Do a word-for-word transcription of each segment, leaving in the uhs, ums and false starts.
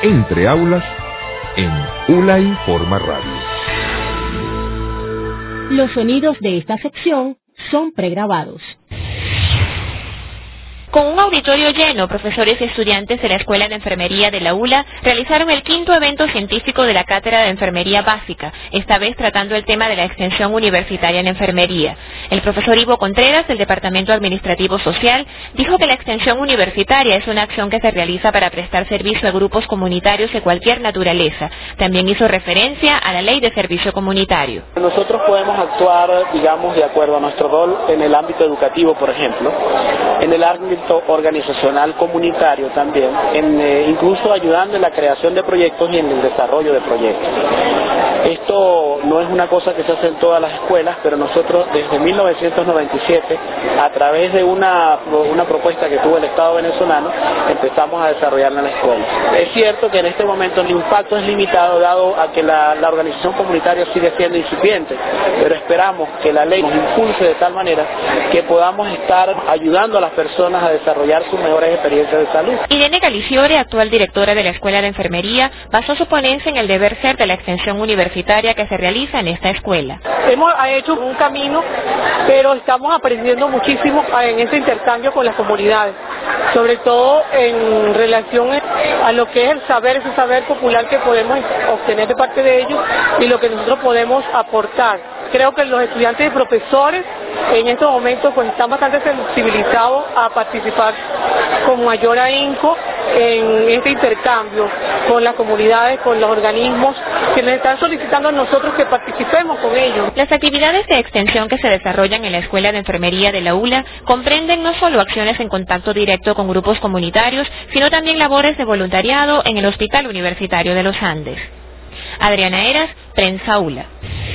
Entre Aulas en ULA Informa Radio. Los sonidos de esta sección son pregrabados. Con un auditorio lleno, profesores y estudiantes de la Escuela de Enfermería de la ULA realizaron el quinto evento científico de la Cátedra de Enfermería Básica, esta vez tratando el tema de la extensión universitaria en enfermería. El profesor Ivo Contreras, del Departamento Administrativo Social, dijo que la extensión universitaria es una acción que se realiza para prestar servicio a grupos comunitarios de cualquier naturaleza. También hizo referencia a la Ley de Servicio Comunitario. Nosotros podemos actuar, digamos, de acuerdo a nuestro rol en el ámbito educativo, por ejemplo, en el ámbito organizacional comunitario también, en, eh, incluso ayudando en la creación de proyectos y en el desarrollo de proyectos. Esto no es una cosa que se hace en todas las escuelas, pero nosotros desde mil novecientos noventa y siete, a través de una, una propuesta que tuvo el Estado venezolano, empezamos a desarrollarla en la escuela. Es cierto que en este momento el impacto es limitado dado a que la, la organización comunitaria sigue siendo incipiente, pero esperamos que la ley nos impulse de tal manera que podamos estar ayudando a las personas a desarrollar sus mejores experiencias de salud. Irene Galiciore, actual directora de la Escuela de Enfermería, basó su ponencia en el deber ser de la extensión universitaria que se realiza en esta escuela. Hemos hecho un camino, pero estamos aprendiendo muchísimo en ese intercambio con las comunidades, sobre todo en relación a lo que es el saber, ese saber popular que podemos obtener de parte de ellos y lo que nosotros podemos aportar. Creo que los estudiantes y profesores en estos momentos pues están bastante sensibilizados a participar con mayor ahínco en este intercambio con las comunidades, con los organismos que nos están solicitando a nosotros que participemos con ellos. Las actividades de extensión que se desarrollan en la Escuela de Enfermería de la ULA comprenden no solo acciones en contacto directo con grupos comunitarios, sino también labores de voluntariado en el Hospital Universitario de los Andes. Adriana Eras, Prensa ULA.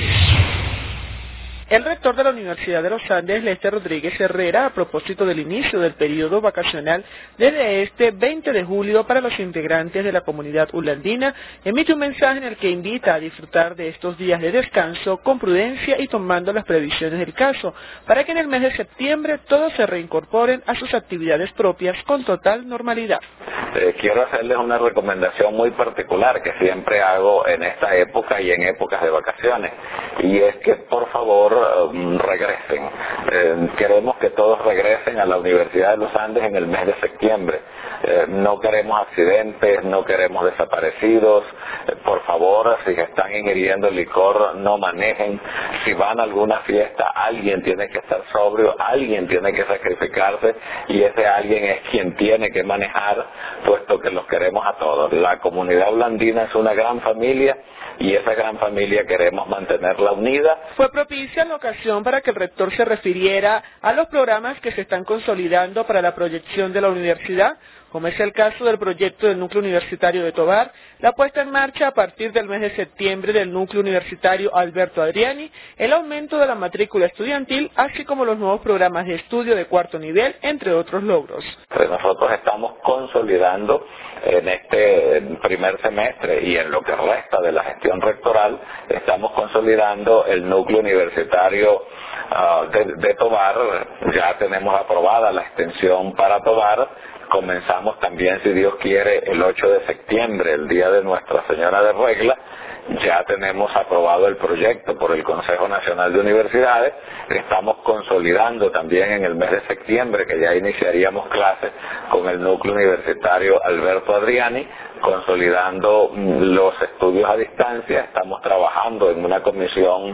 El rector de la Universidad de los Andes, Lester Rodríguez Herrera, a propósito del inicio del periodo vacacional desde este veinte de julio para los integrantes de la comunidad ulandina, emite un mensaje en el que invita a disfrutar de estos días de descanso con prudencia y tomando las previsiones del caso, para que en el mes de septiembre todos se reincorporen a sus actividades propias con total normalidad. Eh, quiero hacerles una recomendación muy particular que siempre hago en esta época y en épocas de vacaciones, y es que por favor regresen. Eh, queremos que todos regresen a la Universidad de los Andes en el mes de septiembre. Eh, no queremos accidentes, no queremos desaparecidos. Eh, por favor, si están ingiriendo licor, no manejen. Si van a alguna fiesta, alguien tiene que estar sobrio, alguien tiene que sacrificarse, y ese alguien es quien tiene que manejar, puesto que los queremos a todos. La comunidad ulandina es una gran familia y esa gran familia queremos mantenerla unida. Fue propicia la ocasión para que el rector se refiriera a los programas que se están consolidando para la proyección de la universidad, como es el caso del proyecto del Núcleo Universitario de Tovar, la puesta en marcha a partir del mes de septiembre del Núcleo Universitario Alberto Adriani, el aumento de la matrícula estudiantil, así como los nuevos programas de estudio de cuarto nivel, entre otros logros. Nosotros estamos consolidando en este primer semestre y en lo que resta de la gestión rectoral, estamos consolidando el Núcleo Universitario uh, de, de Tovar. Ya tenemos aprobada la extensión para Tovar. Comenzamos también, si Dios quiere, el ocho de septiembre, el día de Nuestra Señora de Regla. Ya tenemos aprobado el proyecto por el Consejo Nacional de Universidades. Estamos consolidando también en el mes de septiembre, que ya iniciaríamos clases con el Núcleo Universitario Alberto Adriani, consolidando los estudios a distancia. Estamos trabajando en una comisión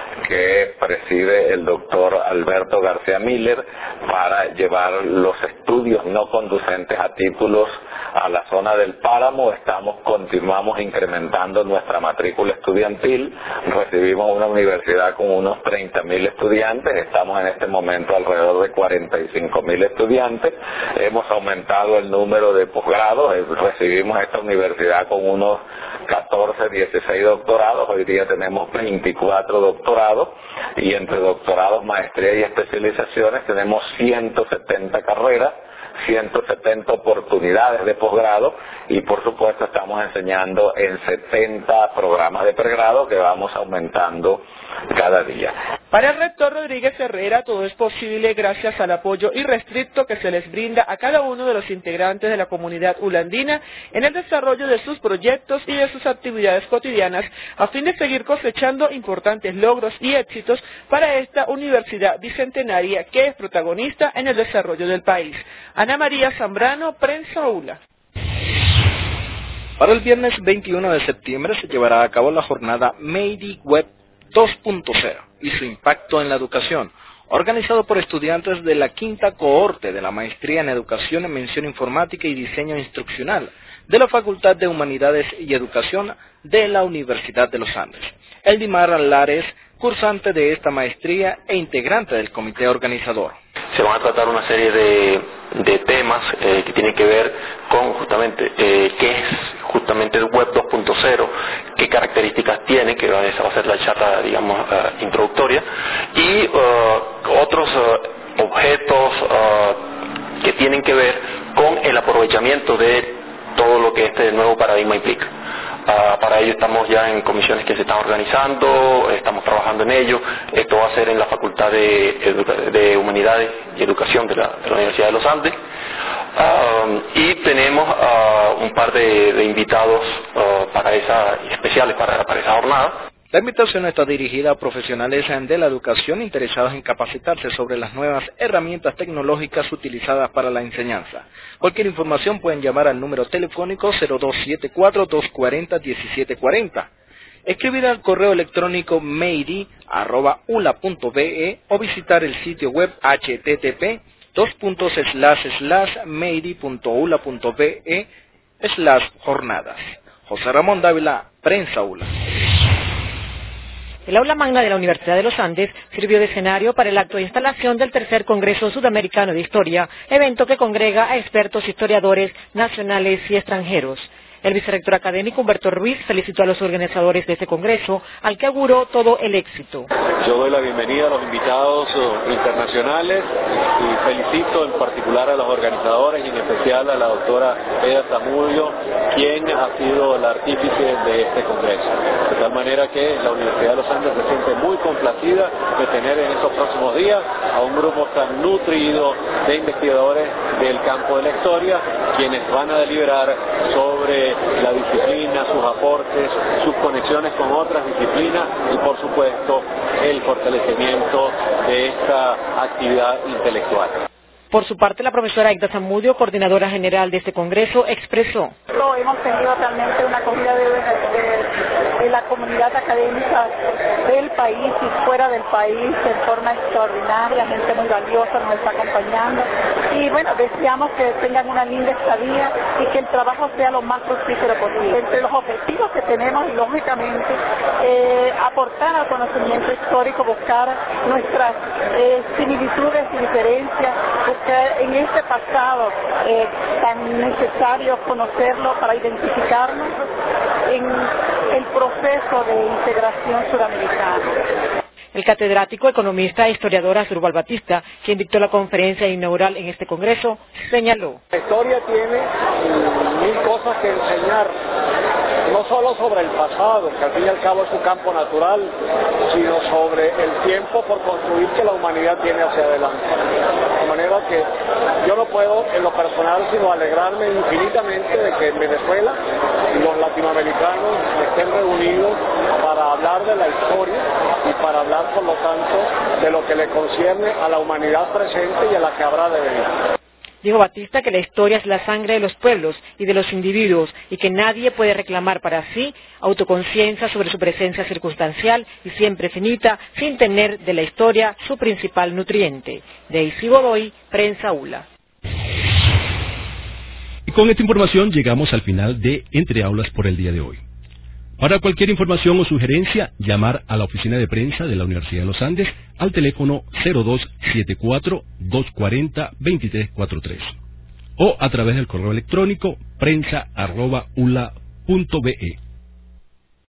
que preside el doctor Alberto García Miller para llevar los estudios no conducentes a títulos a la zona del Páramo. Estamos, continuamos incrementando nuestra matrícula estudiantil. Recibimos una universidad con unos treinta mil estudiantes. Estamos en este momento alrededor de cuarenta y cinco mil estudiantes. Hemos aumentado el número de posgrados. Recibimos esta universidad con unos catorce, dieciséis doctorados. Hoy día tenemos veinticuatro doctorados, y entre doctorados, maestría y especializaciones tenemos ciento setenta carreras. ciento setenta oportunidades de posgrado y por supuesto estamos enseñando en setenta programas de pregrado que vamos aumentando cada día. Para el rector Rodríguez Herrera, todo es posible gracias al apoyo irrestricto que se les brinda a cada uno de los integrantes de la comunidad ulandina en el desarrollo de sus proyectos y de sus actividades cotidianas, a fin de seguir cosechando importantes logros y éxitos para esta universidad bicentenaria que es protagonista en el desarrollo del país. Ana María Zambrano, Prensa ULA. Para el viernes veintiuno de septiembre se llevará a cabo la jornada Meidi Web dos punto cero y su impacto en la educación, organizado por estudiantes de la quinta cohorte de la Maestría en Educación en Mención Informática y Diseño Instruccional de la Facultad de Humanidades y Educación de la Universidad de los Andes. Eldimar Lares, cursante de esta maestría e integrante del comité organizador. Se van a tratar una serie de, de temas eh, que tienen que ver con justamente eh, qué es justamente el Web dos punto cero, qué características tiene, que esa va a ser la charla, digamos, uh, introductoria, y uh, otros uh, objetos uh, que tienen que ver con el aprovechamiento de todo lo que este nuevo paradigma implica. Uh, para ello estamos ya en comisiones que se están organizando, estamos trabajando en ello. Esto va a ser en la Facultad de, de Humanidades y Educación de la, de la Universidad de los Andes. Uh, y tenemos uh, un par de, de invitados uh, para esa, especiales para, para esa jornada. La invitación está dirigida a profesionales de la educación interesados en capacitarse sobre las nuevas herramientas tecnológicas utilizadas para la enseñanza. Cualquier información pueden llamar al número telefónico cero dos siete cuatro, dos cuatro cero, uno siete cuatro cero, escribir al correo electrónico meidi arroba ula punto be o visitar el sitio web h t t p dos puntos slash slash meidi punto ula punto be slash jornadas. José Ramón Dávila, Prensa ULA. El aula magna de la Universidad de los Andes sirvió de escenario para el acto de instalación del tercer Congreso Sudamericano de Historia, evento que congrega a expertos historiadores nacionales y extranjeros. El vicerrector académico Humberto Ruiz felicitó a los organizadores de este congreso, al que auguró todo el éxito. Yo doy la bienvenida a los invitados internacionales y felicito en particular a los organizadores y en especial a la doctora Eda Zamudio, quien ha sido el artífice de este congreso. De tal manera que la Universidad de los Andes se siente muy complacida de tener en estos próximos días a un grupo tan nutrido de investigadores del campo de la historia, quienes van a deliberar sobre la disciplina, sus aportes, sus conexiones con otras disciplinas y por supuesto el fortalecimiento de esta actividad intelectual. Por su parte, la profesora Aida Zamudio, coordinadora general de este congreso, expresó: hemos tenido realmente una acogida de, de, de la comunidad académica del país y fuera del país en forma extraordinaria, gente muy valiosa nos está acompañando y bueno, deseamos que tengan una linda estadía y que el trabajo sea lo más fructífero posible. Entre los objetivos que tenemos, lógicamente, eh, aportar al conocimiento histórico, buscar nuestras eh, similitudes y diferencias, buscar en este pasado eh, tan necesario conocerlo para identificarnos en el proceso de integración suramericana. El catedrático, economista e historiador Asdrúbal Batista, quien dictó la conferencia inaugural en este congreso, señaló: la historia tiene mil cosas que enseñar, no solo sobre el pasado, que al fin y al cabo es su campo natural, sino sobre el tiempo por construir que la humanidad tiene hacia adelante. De manera que yo no puedo en lo personal sino alegrarme infinitamente de que en Venezuela los latinoamericanos estén reunidos para hablar de la historia y para hablar por lo tanto de lo que le concierne a la humanidad presente y a la que habrá de venir. Dijo Batista que la historia es la sangre de los pueblos y de los individuos y que nadie puede reclamar para sí autoconciencia sobre su presencia circunstancial y siempre finita sin tener de la historia su principal nutriente. Daisy Godoy, Prensa ULA. Y con esta información llegamos al final de Entre Aulas por el día de hoy. Para cualquier información o sugerencia, llamar a la oficina de prensa de la Universidad de los Andes al teléfono cero dos siete cuatro, dos cuatro cero, dos tres cuatro tres o a través del correo electrónico prensa arroba ula punto be.